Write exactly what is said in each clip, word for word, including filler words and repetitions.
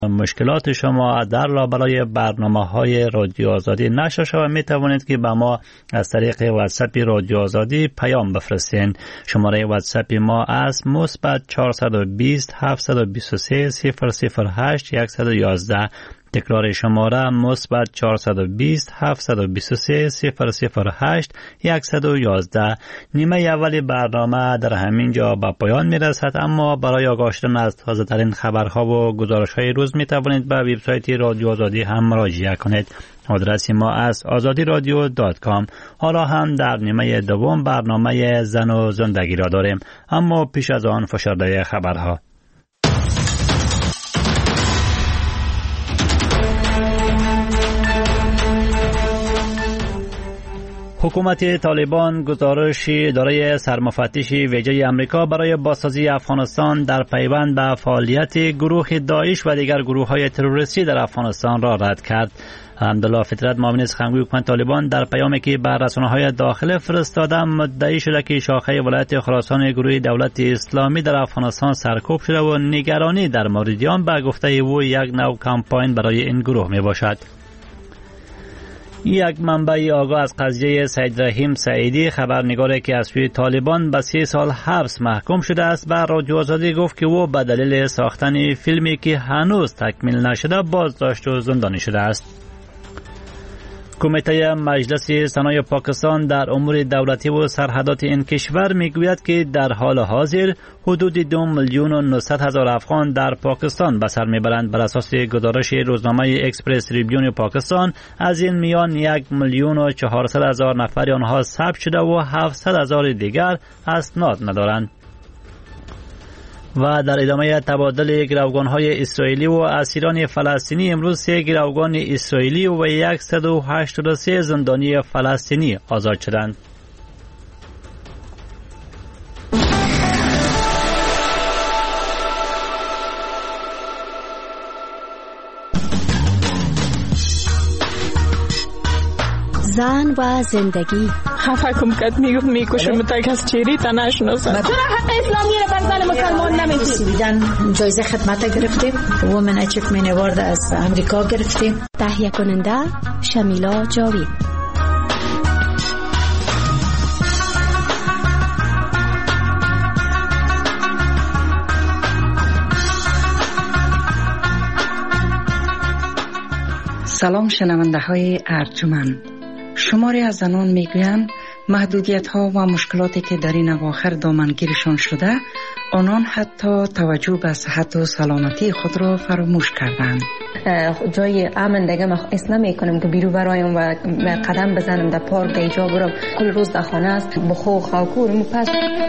مشکلات شما در لابلای برنامه‌های رادیو آزادی نشر شود، می توانید که به ما از طریق واتساپ رادیو آزادی پیام بفرستین. شماره واتساپ ما است مثبت چهارصد و بیست هفتصد و بیست و سه صفر صفر هشت صد و یازده. تکرار شماره مثبت چهارصد و بیست هفتصد و بیست و سه صفر صفر هشت صد و یازده. نیمه اولی برنامه در همین جا به پایان می رسد، اما برای آگاه شدن از تازه ترین خبرها و گزارش های روز می توانید به وبسایت رادیو آزادی هم مراجعه کنید. آدرس ما است آزادی رادیو دات کام. حالا هم در نیمه دوم برنامه زن و زندگی را داریم، اما پیش از آن فشرده خبرها. حکومت طالبان گزارشی دارای سرمفتش ویژه امریکا برای بازسازی افغانستان در پیوند به فعالیت گروه داعش و دیگر گروه‌های تروریستی در افغانستان را رد کرد. حمدالله فطرت، معاون سخنگوی حکومت طالبان، در پیامی که بر رسانه‌های داخلی فرستاده مدعی شده که شاخه ولایت خراسان گروه دولت اسلامی در افغانستان سرکوب شده و نگرانی در مورد آن به گفته او یک نوع کمپاین برای این گروه می باشد. یک منبع آگاه از قضیه سید رحیم سعیدی، خبرنگاری که از سوی طالبان به سه سال حبس محکوم شده است، بر رادیو آزادی گفت که او به دلیل ساختن فیلمی که هنوز تکمیل نشده بازداشت و زندانی شده است. کمیته مجلس سنای پاکستان در امور دولتی و سرحدات این کشور میگوید که در حال حاضر حدود دو میلیون و نهصد هزار افغان در پاکستان به سر میبرند. بر اساس گزارش روزنامه اکسپرس تریبیون پاکستان، از این میان یک میلیون و چهارصد هزار نفر آنها ثبت شده و هفتصد هزار دیگر اسناد ندارند. و در ادامه تبادل گروگان‌های اسرائیلی و اسیران فلسطینی، امروز سه گروگان اسرائیلی و صد و هشتاد و سه زندانی فلسطینی آزاد شدند. زن و زندگی. خفه کم کد میگفت میکشم تا کس چیری تا نشناسم. چرا حق اسلامی رو بر زن مسلمان نمیدی؟ دیدن جایزه خدمت گرفتیم، وومن اچیومنت اوارد از امریکا گرفتیم. تهیه کننده شمیلا جاوید. سلام شنونده های ارجمند. شماری از زنان میگویند محدودیت ها و مشکلاتی که در این اواخر دامنگیرشان شده، آنان حتی توجه به صحت و سلامتی خود را فراموش کردند. جای امن دیگه ما اصلا میکنم که بیرو برایم و قدم بزنم در پارک اینجا برم، کل روز در خانه است بخو خاکور پس.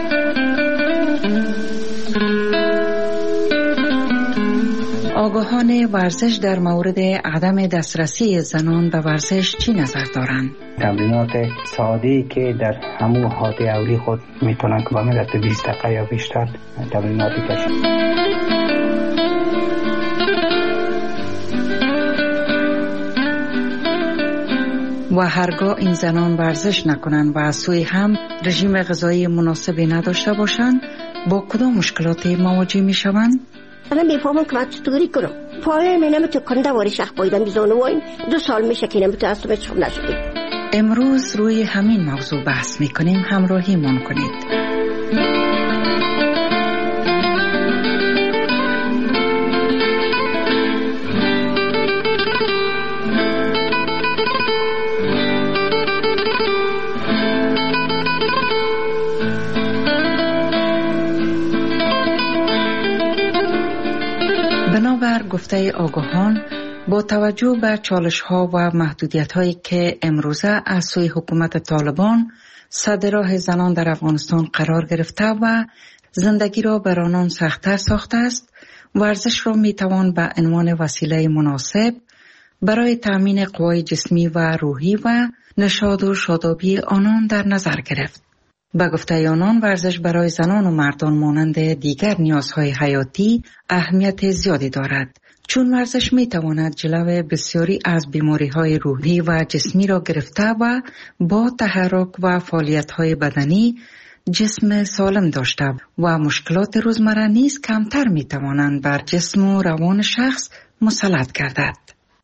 آگاهان ورزش در مورد عدم دسترسی زنان به ورزش چی نظر دارند؟ تمرینات ساده‌ای که در همون حالت اولی خود میتونن که با مدت بیست دقیقه یا بیشتر تمریناتی کشن. و هرگاه این زنان ورزش نکنند و از سوی هم رژیم غذایی مناسبی نداشته باشند، با کدام مشکلاتی مواجه میشوند؟ الان میفهمم که باید چطوری کنم. پایه می نمیتو کنده واری شخ بایدن بیزانه وایم دو سال میشه که نمیتو از تو بچخم نشدیم. امروز روی همین موضوع بحث میکنیم، همراهی من کنید. بنابر گفته آگاهان، با توجه به چالش‌ها و محدودیت‌هایی که امروزه از سوی حکومت طالبان سد راه زنان در افغانستان قرار گرفته و زندگی را بر آنان سخت‌تر ساخته است، ورزش را می‌توان به عنوان وسیله مناسب برای تأمین قوای جسمی و روحی و نشاط و شادابی آنان در نظر گرفت. به گفته آنان، ورزش برای زنان و مردان مانند دیگر نیازهای حیاتی اهمیت زیادی دارد، چون ورزش می تواند جلو بسیاری از بیماری‌های روحی و جسمی را گرفته و با تحرک و فعالیت‌های بدنی جسم سالم داشته و مشکلات روزمره نیز کمتر می توانند بر جسم و روان شخص مسلط گردد.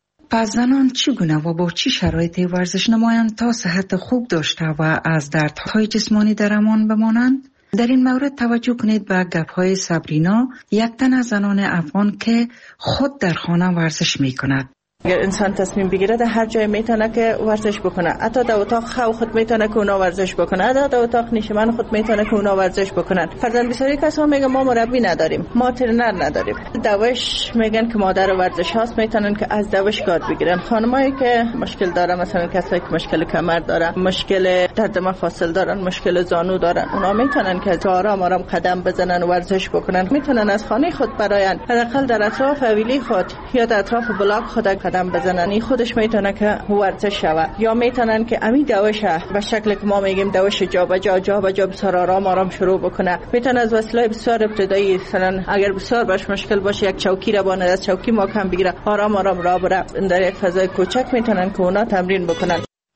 پس زنان چگونه و با چی شرایطی ورزش نمایند تا صحت خوب داشته و از دردهای جسمانی در امان بمانند؟ در این مورد توجه کنید به گپ‌های صبرینا، یک تن از زنان افغان که خود در خانه ورزش می کند. اگر انسان تصمیم بگیره در هر جای میتونه که ورزش بکنه، حتی در اتاق خواب خود میتونه که اونا ورزش بکنه، حتی در اتاق نشیمن خود میتونه که اونا ورزش بکنن. فرضاً بسیاری کسا میگن ما مربی نداریم، ما ترینر نداریم. دوش میگن که مادر ورزش هاست، میتونن که از دوش کار بگیرن. خانمایی که مشکل داره، مثلا کسایی که مشکل کمر داره، مشکل درد مفاصل دارن، مشکل زانو دارن، اونا میتونن که آرام آرام قدم بزنن و ورزش بکنن. میتونن از خانه خود براین حداقل در اطراف حویلی خود یا در اطراف بلاک خود قدم بزنن. این خودش میتونه که ورزش شود. یا میتونن که امی دوشه به شکل که ما میگیم دوش جا به جا جا به جا بسیار آرام آرام شروع بکنه. میتونه از وسیله بسیار ابتدایی، مثلا اگر بسیار باش مشکل باشه یک چوکی را بانه از چوکی محکم بگیره، آرام آرام راه بره. در یک فضای کوچک میتونن که اونا تمرین بکنن.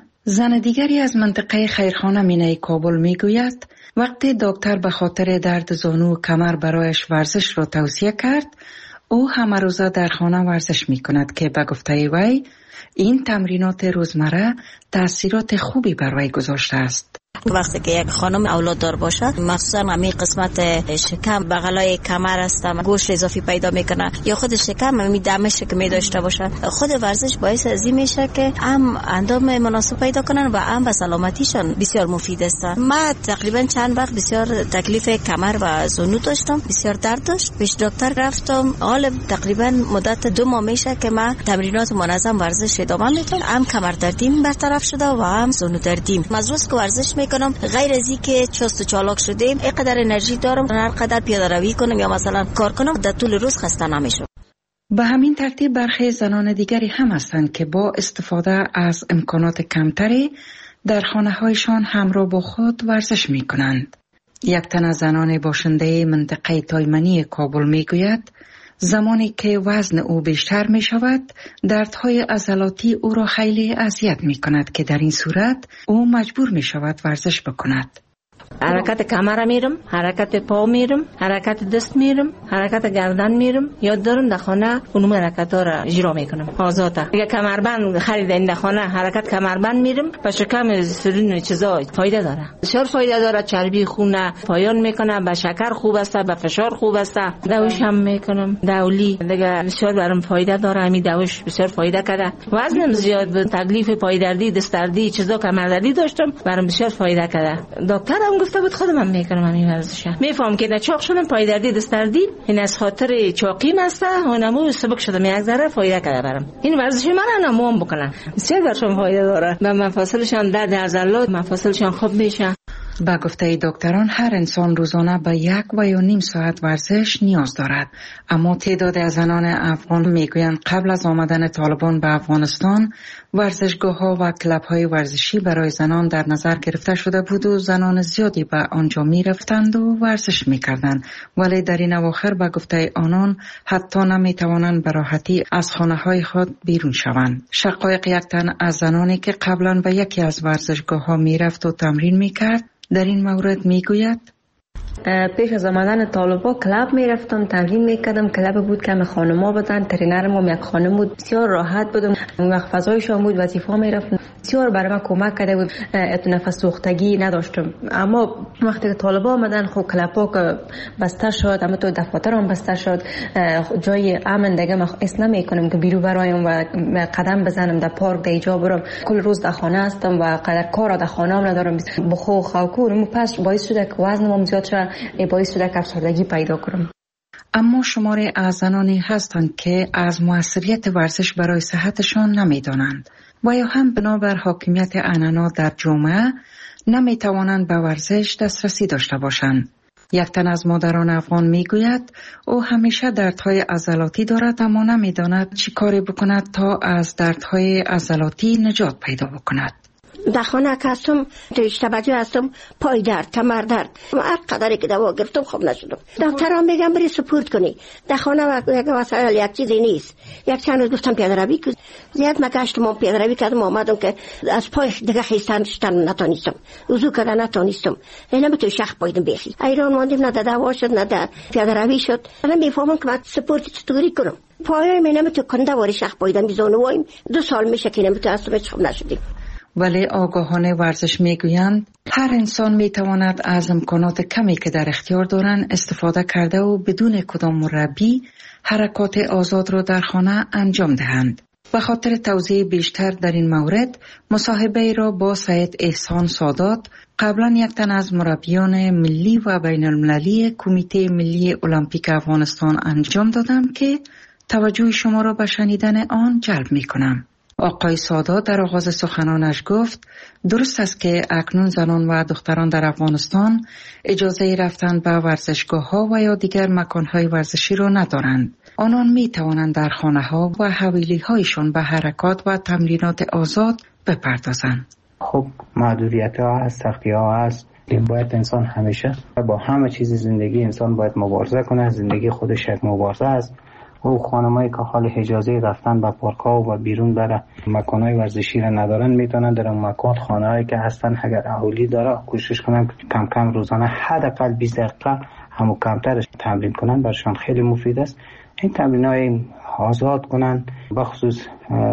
زن دیگری از منطقه خیرخانه مینای کابل میگوید وقتی دکتر به خاطر درد زانو و کمر برایش ورزش را توصیه کرد، او همه روزه در خانه ورزش می کند که به گفته وی این تمرینات روزمره تأثیرات خوبی بر وی گذاشته است. وقتی که یک خانم اولاد دار باشه، مخصوصا همین قسمت شکم بغلای کمر است، گوشت اضافی پیدا میکنه یا خود شکم همین دمش که می داشته باشه، خود ورزش باعث از این میشه که هم اندام مناسب پیدا کنن و هم به سلامتیشان بسیار مفید است. من تقریبا چند وقت بسیار تکلیف کمر و زانو داشتم، بسیار درد داشت، پیش دکتر رفتم. حالا تقریبا مدت دو ماه میشه که من تمرینات منظم ورزش ادامه میدم، هم کمر دردیم برطرف شده و هم زانو دردیم. مزروس که ورزش میکنم، غیر از این که چست و چالاک شدیم، اینقدر انرژی دارم هر قدر پیاده روی کنم یا مثلا کار کنم در طول روز خسته نمیشم. به همین ترتیب برخی زنان دیگری هم هستند که با استفاده از امکانات کمتری در خانه‌هایشان همراه با خود ورزش میکنند. یک تن از زنان باشنده منطقه تایمنی کابل میگوید زمانی که وزن او بیشتر می شود، دردهای عضلاتی او را خیلی اذیت می کند که در این صورت او مجبور می شود ورزش بکند. حرکت کمر میرم، حرکت پا میرم، حرکت دست میرم، حرکت گردن میرم. یاد دارم در خانه اونم حرکت ها را اجرا میکنم آزاده. اگه کمربند خریدین در خانه حرکت کمربند میرم، به شکم سرین چیزا فایده داره، بسیار فایده داره. چربی خون پایان میکنه، به شکر خوب است، به فشار خوب است. دوش هم میکنم، دولی دیگه بسیار برام فایده داره. همین دوش بسیار فایده کرده. وزنم زیاد بود، تکلیف پای دردی، دست دردی، چیزا کمر دردی داشتم، برام بسیار فایده کرده. دکتر گفته بود خودم هم میکنم همین ورزش. میفهم که چاق شدم، پای دردی دست دردی، این از خاطر چاقیم است و نمو سبک شدم، یک ذره فایده کرده برام. این ورزش من نموام بکنم، بسیار برام فایده داره. و مفاصلشان درد عضلات، مفاصلشان خوب میشه. با گفته دکتران هر انسان روزانه به یک و یا نیم ساعت ورزش نیاز دارد. اما تعداد از زنان افغان میگویند قبل از آمدن طالبان به افغانستان ورزشگاه ها و کلب های ورزشی برای زنان در نظر گرفته شده بود و زنان زیادی به آنجا می رفتند و ورزش می کردند. ولی در این اواخر به گفته آنان حتی نمی توانند به راحتی از خانه های خود بیرون شوند. شقایق یک تن از زنانی که قبلا به یکی از ورزشگاه ها می رفت و تمرین می کرد در این مورد می گوید پیش از آمدن طالبا کلاب می رفتم، تمرین می کردم. کلاب بود که همه خانما بودن، ترینرم هم یک خانم بود، بسیار راحت بودم. اون وقت فضایشان بود، وظیفه می رفتم، بسیار برای من کمک کرده بود. نفس سوختگی نداشتم. اما وقتی که طالبا آمدن خب کلابا که بسته شد، اما تو دفاتر هم بسته شد، جای امن دیگه من حس نمی کنم که بیرون برایم و قدم بزنم در پارک، در اینجا برم. کل روز در خانه هستم و قدر کار در خانه هم ندارم. بخو خوکور پس باعث شده که وزنم زیاد شد، باعث شده که افسردگی پیدا کنم. اما شماری از زنانی هستند که از موثریت ورزش برای صحتشان نمیدانند و یا هم بنابر حاکمیت عنعنات در جامعه نمیتوانند به ورزش دسترسی داشته باشند. یک تن از مادران افغان میگوید او همیشه دردهای عضلاتی دارد اما نمیداند چی کاری بکند تا از دردهای عضلاتی نجات پیدا بکند. در خانه که هستم توجه هستم پای درد کمر درد هر قدری که دوا گرفتم خوب نشدم. دکترها میگن بری سپورت کنی در خانه یک وسایل یک چیزی نیست. یک چند روز گفتم پیاده روی که زیاد مگشتم پیاده روی کردم آمدم که از پای دیگه خیستن شدن نتونستم وضو کردن نتونستم. اینا تو شخ پایدم بخی ایران ماندیم نه دوا شد نه در پیاده روی شد. الان میفهمم که من سپورت چطوری کنم. پای من نمیتو کنده واری شخ پایدم بیزانو وایم دو سال میشه که نمیتو اصلا خوب نشدیم. ولی آگاهانه ورزش میگویند هر انسان میتواند از امکانات کمی که در اختیار دارند استفاده کرده و بدون کدام مربی حرکات آزاد را در خانه انجام دهند. به خاطر توضیح بیشتر در این مورد مصاحبه را با سید احسان سادات قبلا یک تن از مربیان ملی و بین المللی کمیته ملی المپیک افغانستان انجام دادم که توجه شما را به شنیدن آن جلب میکنم. آقای سادات در آغاز سخنانش گفت درست است که اکنون زنان و دختران در افغانستان اجازه رفتن به ورزشگاه ها و یا دیگر مکان های ورزشی را ندارند. آنان می توانند در خانه ها و حویلی هایشان به حرکات و تمرینات آزاد بپردازند. خب محدودیت ها هست، سختی ها هست. باید انسان همیشه با همه چیز زندگی انسان باید مبارزه کنه. زندگی خودش یک مبارزه است. او خانمایی که حال اجازه رفتن به پارک‌ها و بیرون بره مکان‌های ورزشی را ندارن میتونن در اون مکان خانه‌هایی که هستن اگر اهالی داره کوشش کنن کم کم روزانه حداقل بیست دقیقه همو کمترش تمرین کنن. برشان خیلی مفید است. این تمرین‌های آزاد کنن بخصوص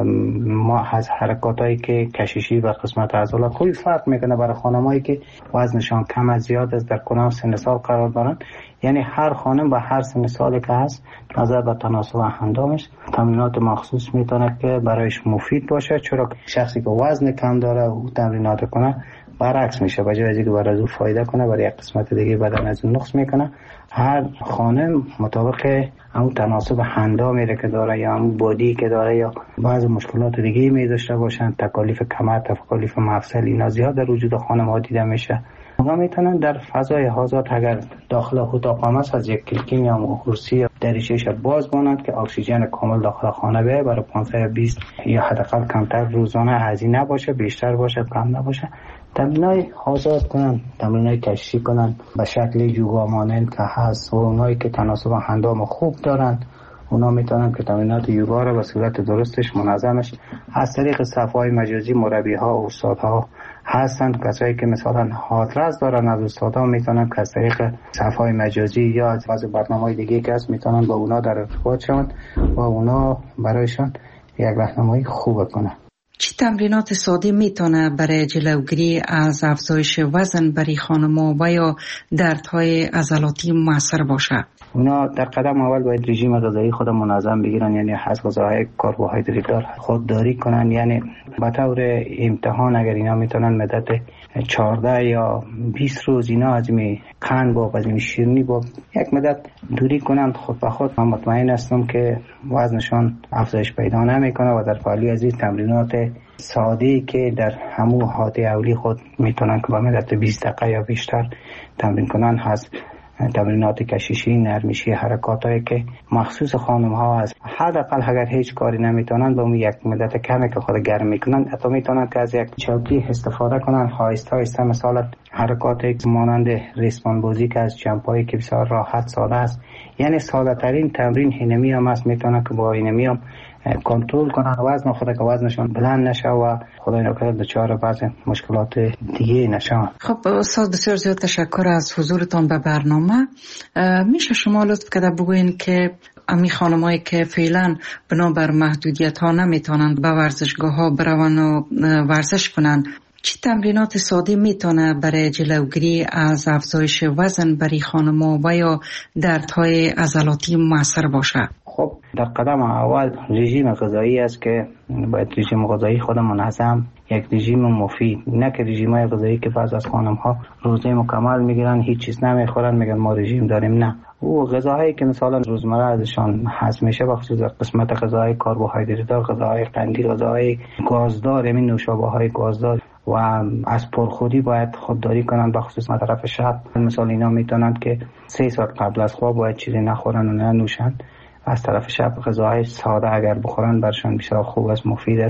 ما از حرکاتایی که کششی و قسمت عضلات خیلی فرق میکنه برای خانمایی که وزنشان کم از زیاد است در کدام سن سال قرار دارن. یعنی هر خانم با هر سن سالی که هست نظر به تناسب اندامش تمرینات مخصوص میتونه که برایش مفید باشه. چرا شخصی که وزن کم داره او تمرینات کنه برعکس میشه، به جای از اینکه برای او فایده کنه برای یک قسمت دیگه بدن از اون نقص میکنه. هر خانم مطابق اون تناسب اندامی که داره یا اون بادی که داره یا بعض مشکلات دیگه می داشته باشن، تکالیف کمر، تکالیف مفصل اینا زیاد در وجود خانم ها دیده میشه. اونا میتونن در فضای آزاد اگر داخل اتاق هم است از یک کلکین یا کرسی دریچه‌اش باز ماند که اکسیژن کامل داخل خانه بیاد برای پانصد و بیست یا حداقل کمتر روزانه هزینه باشه، بیشتر باشه کم نباشه. تمرینای آزاد کنن، تمرینای کشی کنن به شکل یوگا مانند که هست و اونایی که تناسب اندام خوب دارن اونا میتونن که تمرینات یوگا رو به صورت درستش منظمش از طریق صفحه‌های مجازی مربی‌ها و استادها هستند. کسایی که مثلا حاضر دارن از استادها میتونن که از طریق صفحه‌های مجازی یا از بعض برنامه‌های دیگه که هست میتونن با اونا در ارتباط شون و اونا برایشان یک راهنمایی خوب کنن. چه تمرینات ساده میتونه برای جلوگیری از افزایش وزن برای خانم‌ها و یا دردهای عضلاتی موثر باشه؟ اونا در قدم اول باید رژیم غذایی خود منظم بگیرن، یعنی از غذاهای کربوهیدرات دار خودداری کنن. یعنی به طور امتحان اگر اینا میتونن مدت چهارده یا بیست روز اینا از این قند با از این شیرینی با یک مدت دوری کنن، خود به خود من مطمئن هستم که وزنشان افزایش پیدا نمیکنه و در پالی از این تمرینات ساده‌ای که در همون حالت اولی خود میتونن که با مدت بیست دقیقه یا بیشتر تمرین کنن هست. تمرینات کششی، نرمیشی، حرکاتایی که مخصوص خانم ها هست. حداقل اگر هیچ کاری نمیتونن با اون یک مدت کمی که خود گرم میکنن حتی میتونن که از یک چوکی استفاده کنن آهسته آهسته، مثلا حرکاتی مانند ریسمان بازی که از جمپایی که بسیار راحت ساده است. یعنی ساده ترین تمرین اینمی هم است، میتونن که با اینمی هم کنترل کنن وزن خود که وزنشون بلند نشه و خدای نکرده دچار بعض مشکلات دیگه نشه. خب استاد بسیار زیاد تشکر از حضورتان به برنامه. میشه شما لطف کرده بگوین که امی خانمایی که فعلا بنابر محدودیت ها نمیتونن به ورزشگاه ها برون و ورزش کنن چه تمرینات ساده میتونه برای جلوگیری از افزایش وزن برای خانم‌ها و یا دردهای عضلاتی موثر باشه؟ خب در قدم اول رژیم غذایی است که باید رژیم غذایی خود منظم، یک رژیم مفید، نه که رژیم‌های غذایی که بعض از خانم‌ها روزه مکمل میگیرن هیچ چیز نمیخورن میگن ما رژیم داریم. نه، او غذاهایی که مثلا روزمره ازشان هضم میشه بخصوص قسمت غذاهای کربوهیدرات، غذاهای قندی، غذاهای گازدار، همین نوشابه‌های گازدار و از پرخوری باید خودداری کنن بخصوص طرف شب. مثلا اینا میتونن که سه ساعت قبل از خواب باید چیزی نخورن و ننوشن. از طرف شب غذاهای ساده اگر بخورن برشان بسیار خوب است، مفید است.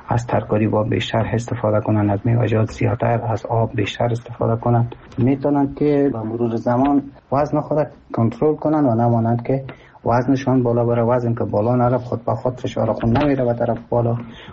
از ترکاری با بیشتر استفاده کنن، از میوه‌جات زیادتر، از آب بیشتر استفاده کنن، میتونن که با مرور زمان وزن خود کنترل کنن و نمانند که وزنشان بالا بره. وزن که بالا نره خود به خود فشار خون نمیره به طرف بالا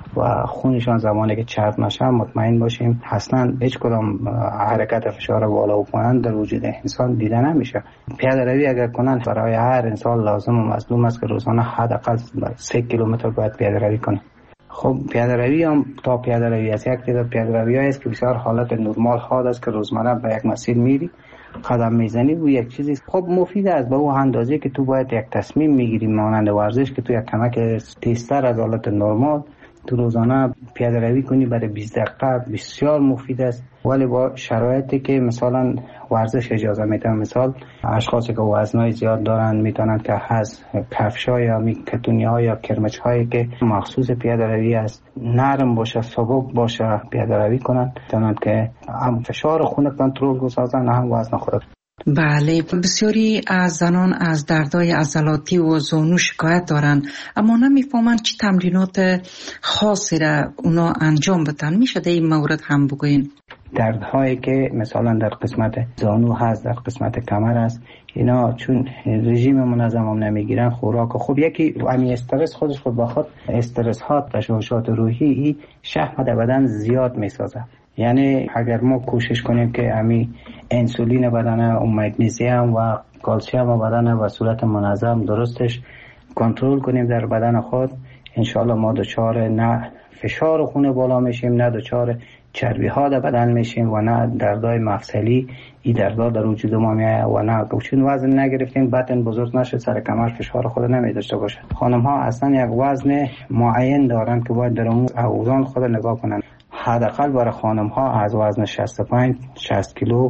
و خونشان زمانی که چرب نشه مطمئن باشیم اصلا هیچ کدام حرکت فشار بالا و پایین در وجود انسان دیده نمیشه. پیاده روی اگر کنن برای هر انسان لازم و مطلوب است که روزانه حداقل سه کیلومتر باید پیاده روی کنه. خب پیاده روی هم تا پیاده روی است یک تعداد پیاده روی است که بسیار حالت نرمال ها است که روزمره به یک مسیر میری قدم میزنی و یک چیزی خب مفید است به اون اندازه که تو باید یک تصمیم میگیری مانند ورزش که تو یک کمک تیزتر از حالت نرمال تو روزانه پیاده روی کنی برای بیست دقیقه بسیار مفید است، ولی با شرایطی که مثلا ورزش اجازه میده. مثال اشخاصی که وزنای زیاد دارن میتونن که از کفش‌های یا کتونی‌ها یا کرمچ‌هایی که مخصوص پیاده روی است نرم باشه، سبک باشه پیاده روی کنن، میتونن که هم فشار خون کنترل بسازن هم وزن خود. بله، بسیاری از زنان از دردهای عضلاتی و زانو شکایت دارند اما نمیفهمند چه تمرینات خاصی را اونا انجام بدن. میشه در این مورد هم بگوین؟ دردهایی که مثلا در قسمت زانو هست، در قسمت کمر هست، اینا چون رژیم منظم هم نمیگیرن خوراک خب یکی امی استرس خودش خود با خود استرس ها تشوشات روحی ای شحم در بدن زیاد میسازه. یعنی اگر ما کوشش کنیم که امی انسولین بدن و مگنیزیم و کلسیم بدن و صورت منظم درستش کنترل کنیم در بدن خود، انشاءالله ما دچار نه فشار خون بالا میشیم، نه دچار چربی ها در بدن میشیم و نه دردای مفصلی ای دردا در وجود ما میاد و نه چون وزن نگرفتیم بطن بزرگ نشه سر کمر فشار خود نمی داشته باشه. خانم ها اصلا یک وزن معین دارن که باید در اون اوزان خود نگاه کنن. حداقل برای خانم ها از وزن شصت و پنج شصت کیلو،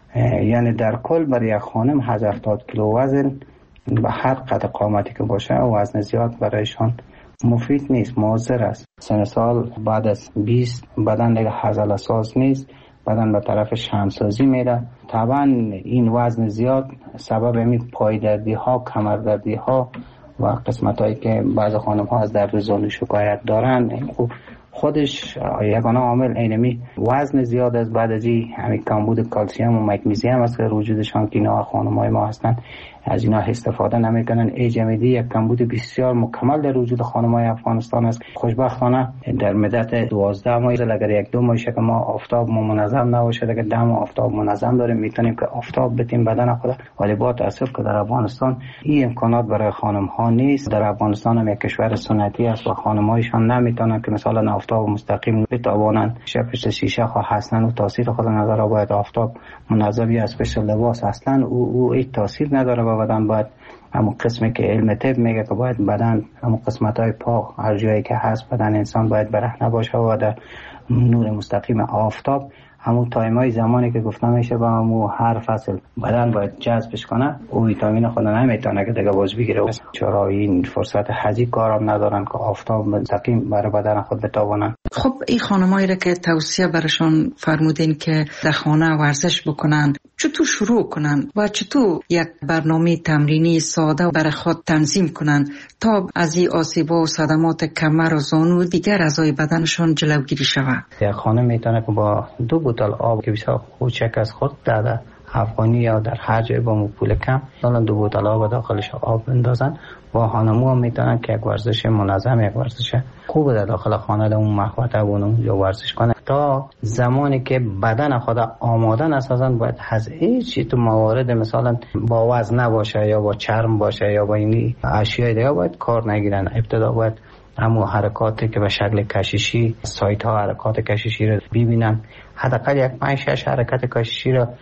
یعنی در کل برای یک خانم هفتاد کیلو وزن به هر قد قامتی که باشه وزن زیاد برایشان مفید نیست، مضر است. سن سال بعد از بیست بدن دیگه هزل اساس نیست، بدن به طرف شمسازی میره. طبعا این وزن زیاد سبب می پای دردی ها، کمر دردی ها و قسمت هایی که بعض خانم ها از درد زانو شکایت دارن خوب خودش یگانه عامل اینمی وزن زیاد است. بعد از این همین کمبود کلسیم و مگنیزیم است که وجودشان که اینا خانم‌های ما هستن از اینا استفاده نمیکنن. ایجمیدی یک کمبود بسیار مکمل در وجود خانم‌های افغانستان است. خوشبختانه در مدت دوازده ماه اگر یک دو ماه که ما آفتاب ما منظم نباشه، اگر ده ماه آفتاب منظم داریم میتونیم که آفتاب بتیم بدن خود، ولی با تاسف که در افغانستان این امکانات برای خانم‌ها نیست. در افغانستان هم یک کشور سنتی است و خانم‌هایشان نمیتونن که مثلا آفتاب مستقیم بتوانند پشت شیشه خو هستن و تاثیر خود نداره. باید آفتاب منظمی از پشت لباس اصلا او او هیچ تاثیر نداره به بدن. باید همون قسمی که علم طب میگه که باید بدن همون قسمت‌های پا هر جایی که هست بدن انسان باید برهنه باشه و در نور مستقیم آفتاب همون تایمای زمانی که گفتم میشه با همون هر فصل بدن باید جذبش کنه او ویتامین خود نمیتونه که دیگه باز بگیره. چرا این فرصت حزی کارم ندارن که آفتاب مستقیم برای بدن خود بتوانن. خب این خانمایی را که توصیه برشان فرمودین که در خانه ورزش بکنن، چطور شروع کنن و چطور یک برنامه تمرینی ساده برای خود تنظیم کنن تا از این آسیب‌ها و صدمات کمر و زانو و دیگر اعضای بدنشان جلوگیری شود؟ یک خانم میتونه که با دو بوتل آب که بسیار کوچک از خود در افغانی یا در هر جای با پول کم مثلا دو بوتل آب داخلش آب بندازن و خانم‌ها میتونن که یک ورزش منظم، یک ورزش خوب در داخل خانه در اون محوطه و اونجا ورزش کنن تا زمانی که بدن خود آماده نسازن. باید از هیچ تو موارد مثلا با وزن نباشه یا با چرم باشه یا با این اشیاء دیگه باید کار نگیرن. ابتدا باید همون حرکاتی که به شکل کشیشی سایت ها حرکات کشیشی رو ببینن، حداقل یک پنج شش حرکت کشیشی رو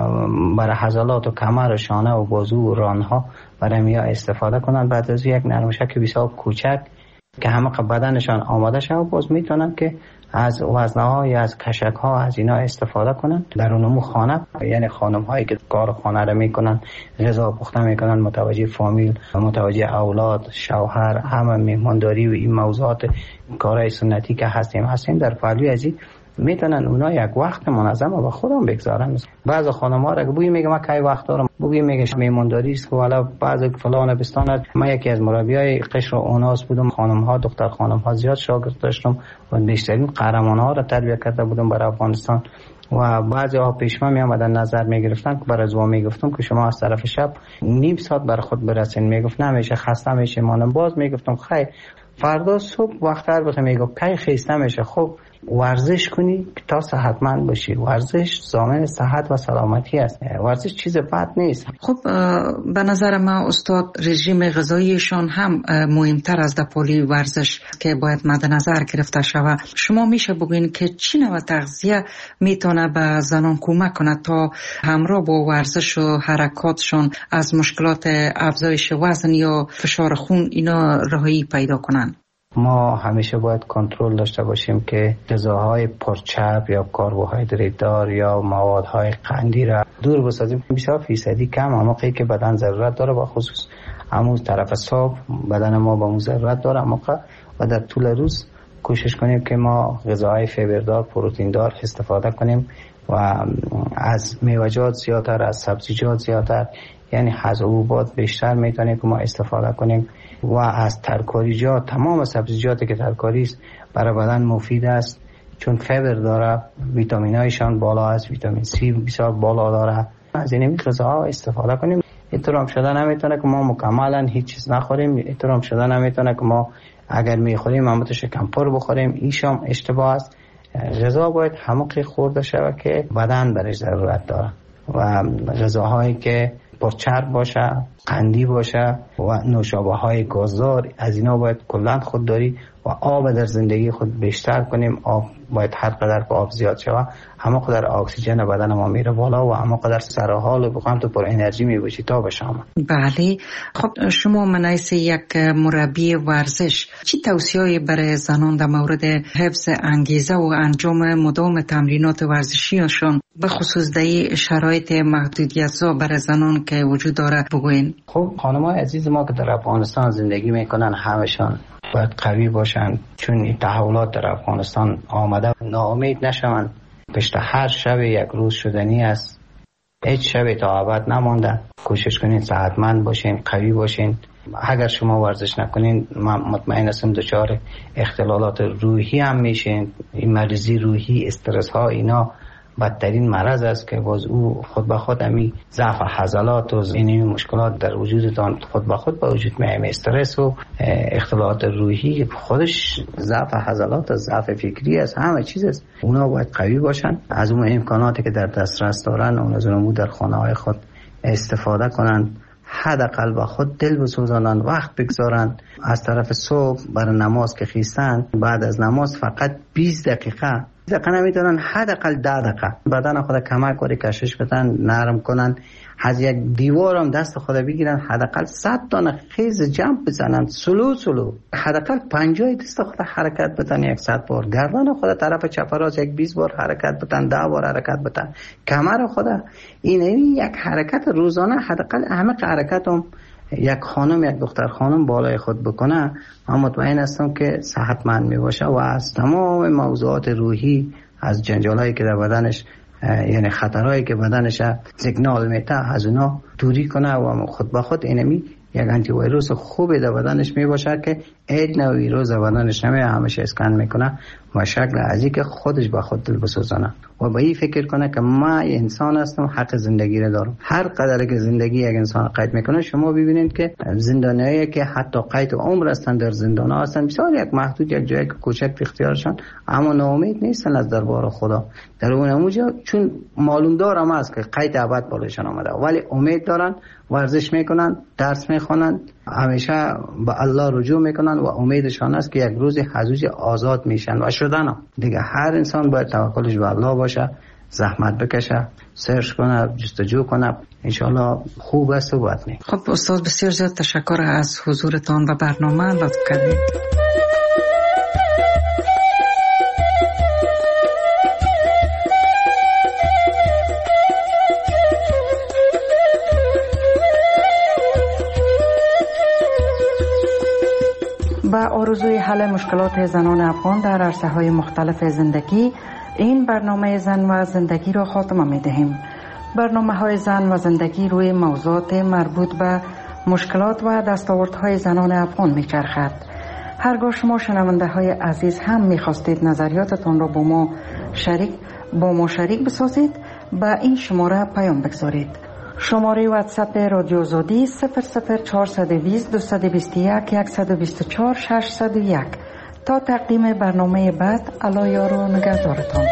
برای عضلات و کمر و شانه و بازو و رانها برای میا استفاده کنن. بعد از یک نرمشک بسیار کوچک که همه بدنشان آماده شد باز میتونن که از وزنها یا از کشک ها از اینا استفاده کنن در اونمو خانه. یعنی خانم هایی که کار خانه رو میکنن، غذا پخته میکنن، متوجه فامیل، متوجه اولاد، شوهر، همه میهمانداری و این موضوعات کارهای سنتی که هستیم هستیم در پهلوی از این میتونن اونا یک وقت منظم به خودم بگذارن. بعض خانم‌ها را که بوی میگه ما کی وقت دارم، بوی میگه میمونداری است که والا بعض فلان بستان. من یکی از مربیای قشر اوناس بودم، خانم‌ها دختر خانم‌ها زیاد شاگرد داشتم و بیشترین قهرمان‌ها را تربیت کرده بودم برای افغانستان و بعضی ها پیشما می آمدن نظر می گرفتن که برای زوا می گفتم که شما از طرف شب نیم ساعت برای خود برسین. می گفت نمیشه، خسته میشه. مانم باز می گفتم خیر فردا صبح وقت‌تر بخوام. می گفت کی خسته میشه. خب ورزش کنی تا صحتمند باشی. ورزش ضامن صحت و سلامتی است. ورزش چیز بد نیست. خب به نظر من استاد رژیم غذاییشان هم مهمتر از دپالی ورزش که باید مد نظر گرفته شود. شما میشه بگوین که چی نوع تغذیه میتونه به زنان کمک کنه تا همراه با ورزش و حرکاتشون از مشکلات افزایش وزن یا فشار خون اینا رهایی پیدا کنن؟ ما همیشه باید کنترل داشته باشیم که غذاهای پرچرب یا کربوهیدرات دار یا موادهای قندی را دور بسازیم. بسیار فیصدی کم اما موقعی که بدن ضرورت داره، با خصوص همون طرف صبح بدن ما با اون ضرورت داره، موقع و در طول روز کوشش کنیم که ما غذاهای فیبردار پروتئین دار استفاده کنیم و از میوه‌جات زیادتر، از سبزیجات زیادتر، یعنی از حبوبات بیشتر میتونیم که ما استفاده کنیم و از ترکاریجات، تمام سبزیجاتی که ترکاری است برای بدن مفید است چون فیبر داره، ویتامینایشان بالا است، ویتامین سی بسیار بالا داره. از این غذاها استفاده کنیم. اینطور هم شده نمیتونه که ما مکملا هیچ چیز نخوریم. اینطور هم شده نمیتونه که ما اگر میخوریم همون شکم پر بخوریم. ایشام اشتباه است. غذا باید همونقدر خورده شود که بدن برش ضرورت داره و غذاهایی که پرچرب باشه، قندی باشه و نوشابه های گازدار، از اینا باید کلا خودداری و آب در زندگی خود بیشتر کنیم. آب باید هر قدر که آب زیاد شود همه قدر اکسیژن بدن ما میره بالا و همه قدر سر حال و بخوام تو پر انرژی میباشی تا به شام. بله. خب شما منایس یک مربی ورزش چی توصیه‌ای برای زنان در مورد حفظ انگیزه و انجام مدام تمرینات ورزشیشان به خصوص در شرایط محدودیت‌زا برای زنان که وجود داره بگوین؟ خب خانم‌های عزیز ما که در افغانستان زندگی میکنن همشان باید قوی باشن چون این تحولات در افغانستان آمده. ناامید نشوند. پشت هر شب یک روز شدنی است. هیچ شب تا ابد نمانده. کوشش کنین صحتمند باشین، قوی باشین. اگر شما ورزش نکنین من مطمئن هستم دچار اختلالات روحی هم میشین. این مریضی روحی، استرس ها، اینا بدترین مرض است که باز او خود به خود امی ضعف عضلات و این مشکلات در وجودتان خود به خود به وجود میاد. استرس و اختلالات روحی خودش ضعف عضلات، ضعف فکری است، همه چیز است. اونا باید قوی باشن. از اون امکاناتی که در دسترس دارن اون از اون در خانه های خود استفاده کنن. حداقل با خود دل بسوزانن، وقت بگذارن. از طرف صبح برای نماز که خیستن بعد از نماز فقط بیست دقیقه دقیقه نمیتونن، حداقل ده دقیقه بدن خود کمک کنه، کشش بدن، نرم کنن. از یک دیوار هم دست خود بگیرن، حداقل صد تا خیز جمپ بزنن، سلو سلو، حداقل پنجاه دست خود حرکت بدن یک صد بار. گردن خود طرف چپ راست یک بیست بار حرکت بدن، ده بار حرکت بدن. کمر خود این یک حرکت روزانه، حداقل همه حرکت هم یک خانم یک دختر خانم بالای خود بکنه، من مطمئن هستم که صحتمند می باشه و از تمام موضوعات روحی، از جنجالایی که در بدنش یعنی خطرهایی که بدنش سیگنال میده از اونا دوری کنه و خود به خود اینمی یک آنتی ویروس خوبی در بدنش می باشه که هیچ نوع ویروس در بدنش نمی همیشه اسکن میکنه و شکل از این که خودش به خود دل بسوزانه و به این فکر کنه که ما انسان هستم، حق زندگی رو دارم. هر قدر که زندگی یک انسان قید میکنه، شما ببینید که زندانیایی که حتی قید عمر هستن در زندان ها هستن، بسیار یک محدود یک جای کوچک اختیارشان، اما ناامید نیستن از دربار خدا. در اون اونجا چون معلوم دارم است که قید ابد بالاشان آمده، ولی امید دارن، ورزش میکنن، درس میخونن، همیشه به الله رجوع میکنن و امیدشان است که یک روز حضوج آزاد میشن و شدن. دیگه هر انسان باید توکلش به الله باشه، زحمت بکشه، سرچ کنه، جستجو کنه، انشالله خوب است و بد نیست. خب استاد بسیار زیاد تشکر از حضورتان و برنامه لطف کردید. با آرزوی حل مشکلات زنان افغان در عرصه‌های مختلف زندگی، این برنامه زن و زندگی را خاتمه می دهیم. برنامه های زن و زندگی روی موضوعات مربوط به مشکلات و دستاوردهای زنان افغان می چرخد. هرگاه شما شنونده های عزیز هم می خواستید نظریاتتان را با ما شریک با ما شریک بسازید، با این شماره پیام بگذارید. شماره واتساپ رادیو آزادی صفر صفر چهارصد و بیست دویست و بیست و یک صد و بیست و چهار ششصد و یک. تا تقدیم برنامه بعد، الله یار و نگهدارتان.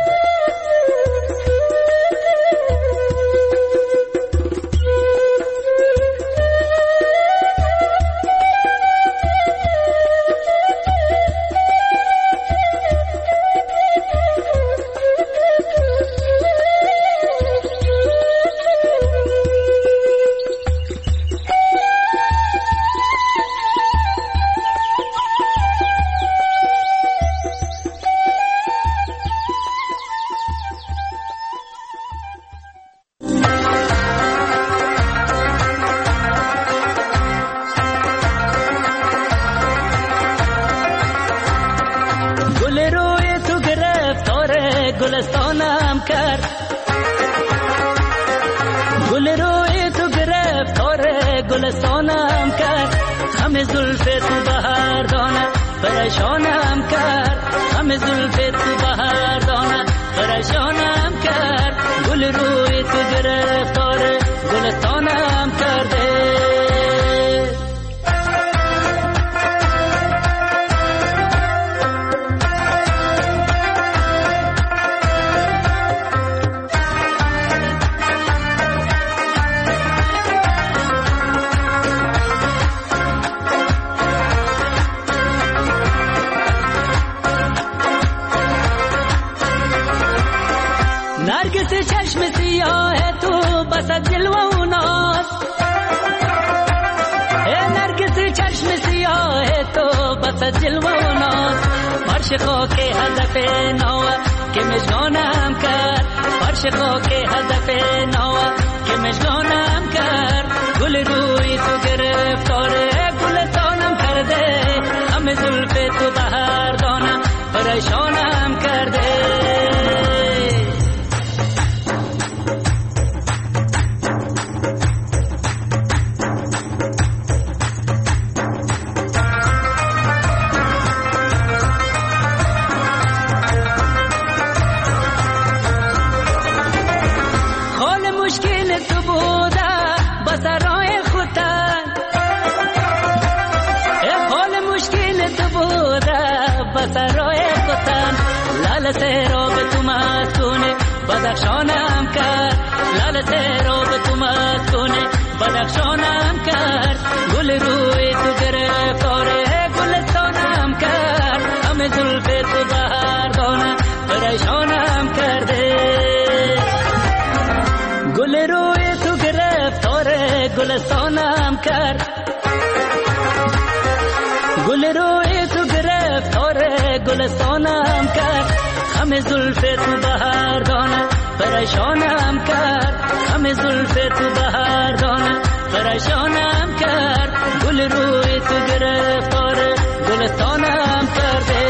परेशान हम कर, गुल रोए तू गिरफ्तार, गुलस्तान हम कर दे।